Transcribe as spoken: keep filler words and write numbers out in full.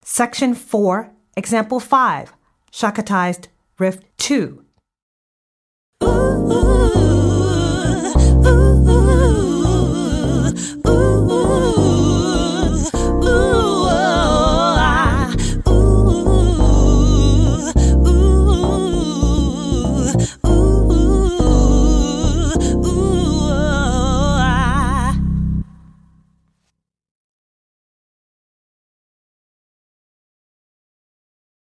Section four, Example five, Shakatized Riff two. Ooh, ooh.